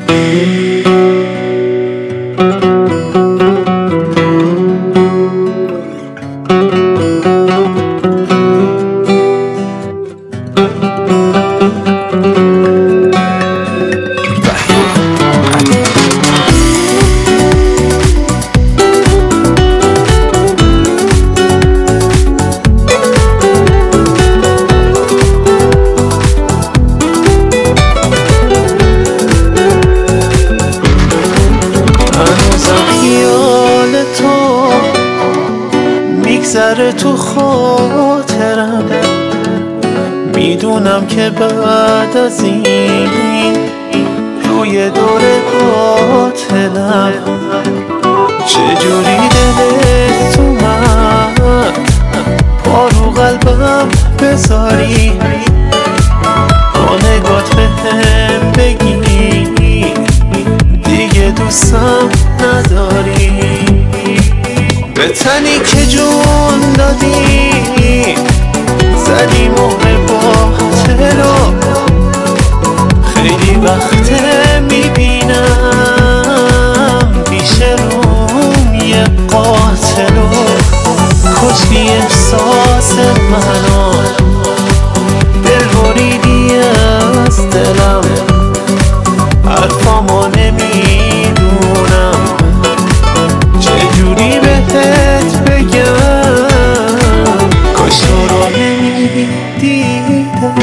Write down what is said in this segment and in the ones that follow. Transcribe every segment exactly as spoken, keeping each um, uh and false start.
میگذره تو خاطرم، میدونم که بعد از این روی دور قاتلم. چجوری دلت اومد پا رو قلبم بذاری، با نگات بهم بگی دیگه دوستم نداری. به تنی که جون دادی زدی مهر باطلو، خیلی وقته میبینم پیش روم یه قاتلو. کشتی احساس منو، دل بریدی از دلم، حرفامو نمیدونم چجوری بهت بگم، کاش تو رو نمیدیدم.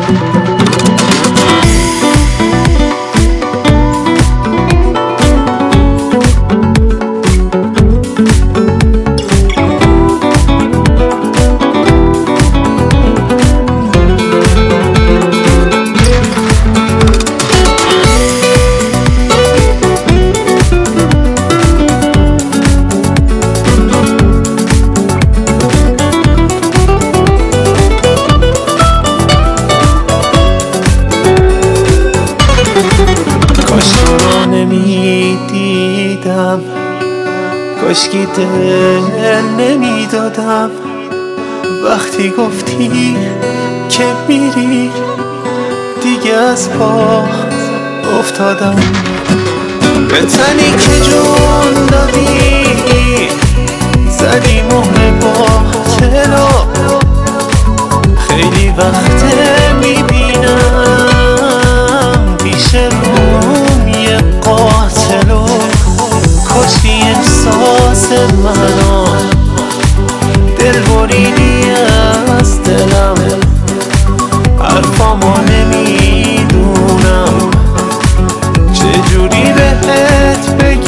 نمیدیدم، کاشکی دل نمیدادم وقتی گفتی که میری، دیگه از پا افتادم. به تنی که جون دادی زدی مهر باطلو، خیلی وقته میبینم پیش روم یه قاتلو. کشتی احساس منو، دل بریدی از دلم، حرفامو نمیدونم چجوری بهت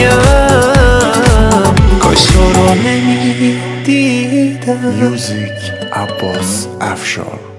بگم، کاش تو رو نمیدیدم. موزیک عباس افشار.